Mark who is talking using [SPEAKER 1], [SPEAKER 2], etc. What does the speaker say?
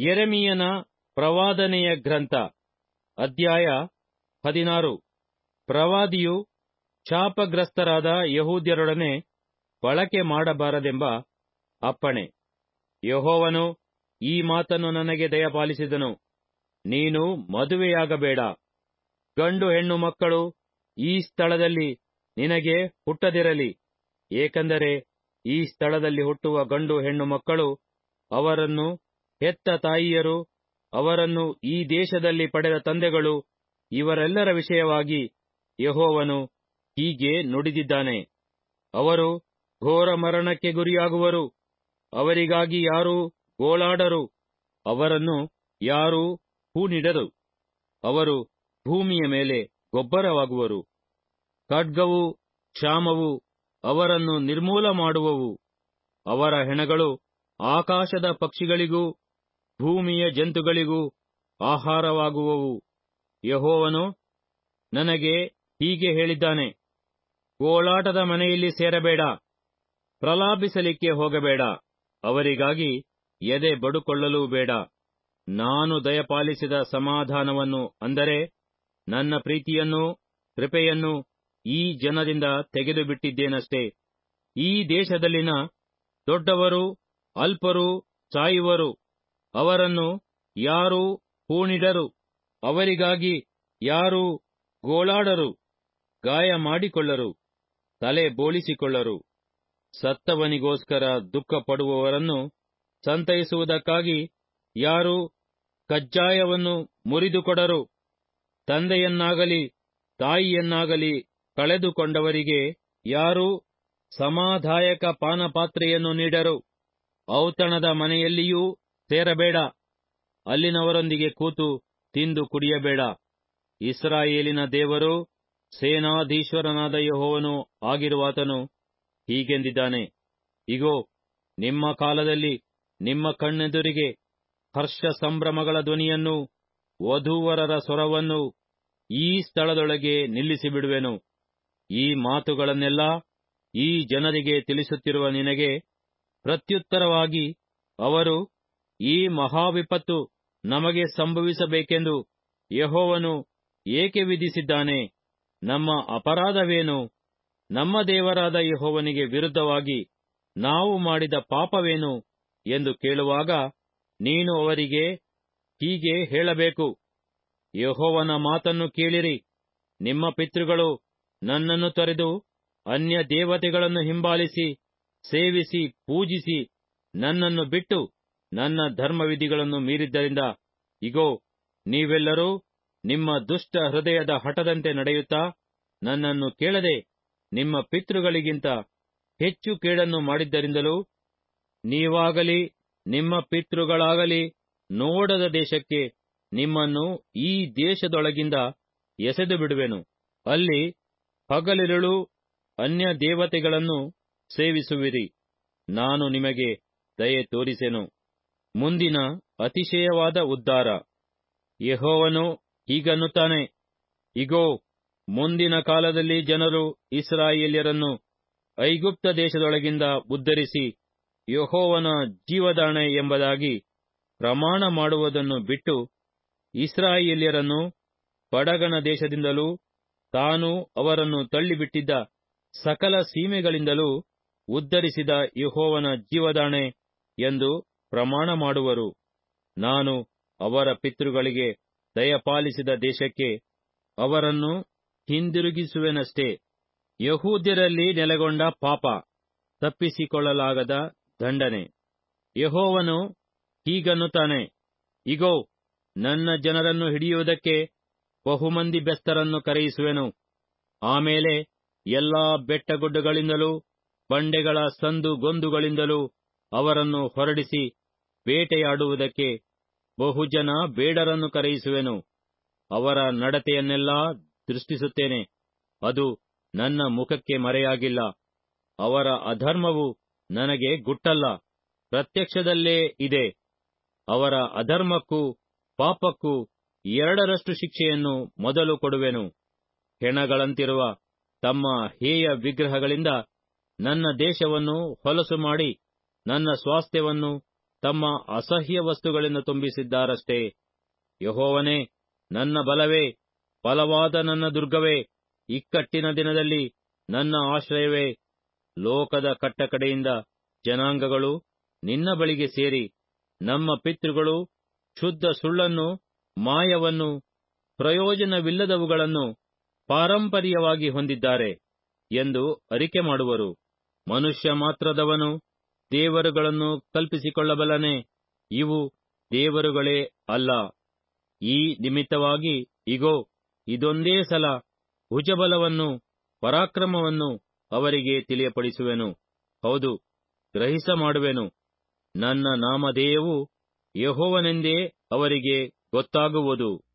[SPEAKER 1] ಯೆರೆಮೀಯನ ಪ್ರವಾದನೆಯ ಗ್ರಂಥ, ಅಧ್ಯಾಯ 16. ಪ್ರವಾದಿಯು ಶಾಪಗ್ರಸ್ತರಾದ ಯೆಹೂದ್ಯರೊಡನೆ ಬಳಕೆ ಮಾಡಬಾರದೆಂಬ ಅಪ್ಪಣೆ. ಯೆಹೋವನು ಈ ಮಾತನ್ನು ನನಗೆ ದಯಪಾಲಿಸಿದನು. ನೀನು ಮದುವೆಯಾಗಬೇಡ. ಗಂಡು ಹೆಣ್ಣು ಮಕ್ಕಳು ಈ ಸ್ಥಳದಲ್ಲಿ ನಿನಗೆ ಹುಟ್ಟದಿರಲಿ. ಏಕೆಂದರೆ ಈ ಸ್ಥಳದಲ್ಲಿ ಹುಟ್ಟುವ ಗಂಡು ಹೆಣ್ಣು ಮಕ್ಕಳು, ಅವರನ್ನು ಹೆತ್ತ ತಾಯಿಯರು, ಅವರನ್ನು ಈ ದೇಶದಲ್ಲಿ ಪಡೆದ ತಂದೆಗಳು, ಇವರೆಲ್ಲರ ವಿಷಯವಾಗಿ ಯೆಹೋವನು ಹೀಗೆ ನುಡಿದಿದ್ದಾನೆ. ಅವರು ಘೋರ ಮರಣಕ್ಕೆ ಗುರಿಯಾಗುವರು. ಅವರಿಗಾಗಿ ಯಾರೂ ಗೋಳಾಡರು. ಅವರನ್ನು ಯಾರೂ ಹೂಣಿಡರು. ಅವರು ಭೂಮಿಯ ಮೇಲೆ ಗೊಬ್ಬರವಾಗುವರು. ಖಡ್ಗವೂ ಕ್ಷಾಮವೂ ಅವರನ್ನು ನಿರ್ಮೂಲ ಮಾಡುವವು. ಅವರ ಹೆಣಗಳು ಆಕಾಶದ ಪಕ್ಷಿಗಳಿಗೂ ಭೂಮಿಯ ಜಂತುಗಳಿಗೂ ಆಹಾರವಾಗುವವು. ಯೆಹೋವನು ನನಗೆ ಹೀಗೆ ಹೇಳಿದ್ದಾನೆ: ಗೋಳಾಟದ ಮನೆಯಲ್ಲಿ ಸೇರಬೇಡ. ಪ್ರಲಾಪಿಸಲಿಕ್ಕೆ ಹೋಗಬೇಡ. ಅವರಿಗಾಗಿ ಎದೆ ಬಡುಕೊಳ್ಳಲೂ ಬೇಡ. ನಾನು ದಯಪಾಲಿಸಿದ ಸಮಾಧಾನವನ್ನು, ಅಂದರೆ ನನ್ನ ಪ್ರೀತಿಯನ್ನೂ ಕೃಪೆಯನ್ನೂ ಈ ಜನರಿಂದ ತೆಗೆದುಬಿಟ್ಟಿದ್ದೇನಷ್ಟೇ. ಈ ದೇಶದಲ್ಲಿನ ದೊಡ್ಡವರು ಅಲ್ಪರೂ ಸಾಯುವರು. ಅವರನ್ನು ಯಾರೂ ಹೂಣಿಡರು. ಅವರಿಗಾಗಿ ಯಾರೂ ಗೋಳಾಡರು. ಗಾಯ ಮಾಡಿಕೊಳ್ಳರು. ತಲೆ ಬೋಳಿಸಿಕೊಳ್ಳರು. ಸತ್ತವನಿಗೋಸ್ಕರ ದುಃಖಪಡುವವರನ್ನು ಸಂತೈಸುವುದಕ್ಕಾಗಿ ಯಾರೂ ಕಜ್ಜಾಯವನ್ನು ಮುರಿದುಕೊಡರು. ತಂದೆಯನ್ನಾಗಲಿ ತಾಯಿಯನ್ನಾಗಲಿ ಕಳೆದುಕೊಂಡವರಿಗೆ ಯಾರೂ ಸಮಾಧಾಯಕ ಪಾನಪಾತ್ರೆಯನ್ನು ನೀಡರು. ಔತಣದ ಮನೆಯಲ್ಲಿಯೂ ಸೇರಬೇಡ. ಅಲ್ಲಿನವರೊಂದಿಗೆ ಕೂತು ತಿಂದು ಕುಡಿಯಬೇಡ. ಇಸ್ರಾಯೇಲಿನ ದೇವರೂ ಸೇನಾಧೀಶ್ವರನಾದ ಯೆಹೋವನೂ ಆಗಿರುವಾತನು ಹೀಗೆಂದಿದ್ದಾನೆ: ಇಗೋ, ನಿಮ್ಮ ಕಾಲದಲ್ಲಿ ನಿಮ್ಮ ಕಣ್ಣೆದುರಿಗೆ ಹರ್ಷ ಸಂಭ್ರಮಗಳ ಧ್ವನಿಯನ್ನೂ ವಧೂವರರ ಸ್ವರವನ್ನೂ ಈ ಸ್ಥಳದೊಳಗೆ ನಿಲ್ಲಿಸಿಬಿಡುವೆನು. ಈ ಮಾತುಗಳನ್ನೆಲ್ಲಾ ಈ ಜನರಿಗೆ ತಿಳಿಸುತ್ತಿರುವ ನಿನಗೆ ಪ್ರತ್ಯುತ್ತರವಾಗಿ ಅವರು, ಈ ಮಹಾವಿಪತ್ತು ನಮಗೆ ಸಂಭವಿಸಬೇಕೆಂದು ಯೆಹೋವನು ಏಕೆ ವಿಧಿಸಿದ್ದಾನೆ? ನಮ್ಮ ಅಪರಾಧವೇನು? ನಮ್ಮ ದೇವರಾದ ಯೆಹೋವನಿಗೆ ವಿರುದ್ಧವಾಗಿ ನಾವು ಮಾಡಿದ ಪಾಪವೇನು ಎಂದು ಕೇಳುವಾಗ, ನೀನು ಅವರಿಗೆ ಹೀಗೆ ಹೇಳಬೇಕು: ಯೆಹೋವನ ಮಾತನ್ನು ಕೇಳಿರಿ. ನಿಮ್ಮ ಪಿತೃಗಳು ನನ್ನನ್ನು ತೊರೆದು ಅನ್ಯ ದೇವತೆಗಳನ್ನು ಹಿಂಬಾಲಿಸಿ ಸೇವಿಸಿ ಪೂಜಿಸಿ ನನ್ನನ್ನು ಬಿಟ್ಟು ನನ್ನ ಧರ್ಮವಿಧಿಗಳನ್ನು ಮೀರಿದ್ದರಿಂದ, ಇಗೋ, ನೀವೆಲ್ಲರೂ ನಿಮ್ಮ ದುಷ್ಟ ಹೃದಯದ ಹಠದಂತೆ ನಡೆಯುತ್ತಾ ನನ್ನನ್ನು ಕೇಳದೆ ನಿಮ್ಮ ಪಿತೃಗಳಿಗಿಂತ ಹೆಚ್ಚು ಕೇಡನ್ನು ಮಾಡಿದ್ದರಿಂದಲೂ, ನೀವಾಗಲಿ ನಿಮ್ಮ ಪಿತೃಗಳಾಗಲಿ ನೋಡದ ದೇಶಕ್ಕೆ ನಿಮ್ಮನ್ನು ಈ ದೇಶದೊಳಗಿಂದ ಎಸೆದು ಬಿಡುವೆನು. ಅಲ್ಲಿ ಹಗಲಿರುಳು ಅನ್ಯ ದೇವತೆಗಳನ್ನು ಸೇವಿಸುವಿರಿ. ನಾನು ನಿಮಗೆ ದಯೆ ತೋರಿಸೆನು. ಮುಂದಿನ ಅತಿಶಯವಾದ ಉದ್ಧಾರ. ಯೆಹೋವನು ಹೀಗನ್ನುತ್ತಾನೆ: ಇಗೋ, ಮುಂದಿನ ಕಾಲದಲ್ಲಿ ಜನರು ಇಸ್ರಾಯೇಲ್ಯರನ್ನು ಐಗುಪ್ತ ದೇಶದೊಳಗಿಂದ ಉದ್ಧರಿಸಿ ಯೆಹೋವನ ಜೀವದಾಣೆ ಎಂಬುದಾಗಿ ಪ್ರಮಾಣ ಮಾಡುವುದನ್ನು ಬಿಟ್ಟು, ಇಸ್ರಾಯೇಲ್ಯರನ್ನು ಬಡಗನ ದೇಶದಿಂದಲೂ ತಾನು ಅವರನ್ನು ತಳ್ಳಿಬಿಟ್ಟಿದ್ದ ಸಕಲ ಸೀಮೆಗಳಿಂದಲೂ ಉದ್ಧರಿಸಿದ ಯೆಹೋವನ ಜೀವದಾಣೆ ಎಂದು ಪ್ರಮಾಣ ಮಾಡುವರು. ನಾನು ಅವರ ಪಿತೃಗಳಿಗೆ ದಯಪಾಲಿಸಿದ ದೇಶಕ್ಕೆ ಅವರನ್ನು ಹಿಂದಿರುಗಿಸುವೆನಷ್ಟೇ. ಯೆಹೂದ್ಯರಲ್ಲಿ ನೆಲೆಗೊಂಡ ಪಾಪ, ತಪ್ಪಿಸಿಕೊಳ್ಳಲಾಗದ ದಂಡನೆ. ಯೆಹೋವನು ಹೀಗನ್ನುತ್ತಾನೆ: ಇಗೋ, ನನ್ನ ಜನರನ್ನು ಹಿಡಿಯುವುದಕ್ಕೆ ಬಹುಮಂದಿ ಬೆಸ್ತರನ್ನು ಕರೆಯಿಸುವೆನು. ಆಮೇಲೆ ಎಲ್ಲಾ ಬೆಟ್ಟಗುಡ್ಡಗಳಿಂದಲೂ ಬಂಡೆಗಳ ಸಂದುಗೊಂದುಗಳಿಂದಲೂ ಅವರನ್ನು ಹೊರಡಿಸಿ ಬೇಟೆಯಾಡುವುದಕ್ಕೆ ಬಹುಜನ ಬೇಡರನ್ನು ಕರೆಯಿಸುವೆನು. ಅವರ ನಡತೆಯನ್ನೆಲ್ಲಾ ದೃಷ್ಟಿಸುತ್ತೇನೆ. ಅದು ನನ್ನ ಮುಖಕ್ಕೆ ಮರೆಯಾಗಿಲ್ಲ. ಅವರ ಅಧರ್ಮವು ನನಗೆ ಗುಟ್ಟಲ್ಲ, ಪ್ರತ್ಯಕ್ಷದಲ್ಲೇ ಇದೆ. ಅವರ ಅಧರ್ಮಕ್ಕೂ ಪಾಪಕ್ಕೂ ಎರಡರಷ್ಟು ಶಿಕ್ಷೆಯನ್ನು ಮೊದಲು ಕೊಡುವೆನು. ಹೆಣಗಳಂತಿರುವ ತಮ್ಮ ಹೇಯ ವಿಗ್ರಹಗಳಿಂದ ನನ್ನ ದೇಶವನ್ನು ಹೊಲಸು ಮಾಡಿ ನನ್ನ ಸ್ವಾಸ್ಥ್ಯವನ್ನು ತಮ್ಮ ಅಸಹ್ಯ ವಸ್ತುಗಳಿಂದ ತುಂಬಿಸಿದ್ದಾರಷ್ಟೇ. ಯೆಹೋವನೇ, ನನ್ನ ಬಲವೇ, ಬಲವಾದ ನನ್ನ ದುರ್ಗವೇ, ಇಕ್ಕಟ್ಟಿನ ದಿನದಲ್ಲಿ ನನ್ನ ಆಶ್ರಯವೇ, ಲೋಕದ ಕಟ್ಟಕಡೆಯಿಂದ ಜನಾಂಗಗಳು ನಿನ್ನ ಬಳಿಗೆ ಸೇರಿ, ನಮ್ಮ ಪಿತೃಗಳು ಶುದ್ಧ ಸುಳ್ಳನ್ನು, ಮಾಯವನ್ನು, ಪ್ರಯೋಜನವಿಲ್ಲದವುಗಳನ್ನು ಪಾರಂಪರ್ಯವಾಗಿ ಹೊಂದಿದ್ದಾರೆ ಎಂದು ಅರಿಕೆ ಮಾಡುವರು. ಮನುಷ್ಯ ಮಾತ್ರದವನು ದೇವರುಗಳನ್ನು ಕಲ್ಪಿಸಿಕೊಳ್ಳಬಲ್ಲನೆ? ಇವು ದೇವರುಗಳೇ ಅಲ್ಲ. ಈ ನಿಮಿತ್ತವಾಗಿ ಇಗೋ, ಇದೊಂದೇ ಸಲ ಭುಜಬಲವನ್ನು, ಪರಾಕ್ರಮವನ್ನು ಅವರಿಗೆ ತಿಳಿಯಪಡಿಸುವೆನು. ಹೌದು, ಗ್ರಹಿಸ ಮಾಡುವೆನು. ನನ್ನ ನಾಮಧೇಯವು ಯೆಹೋವನೆಂದೇ ಅವರಿಗೆ ಗೊತ್ತಾಗುವುದು.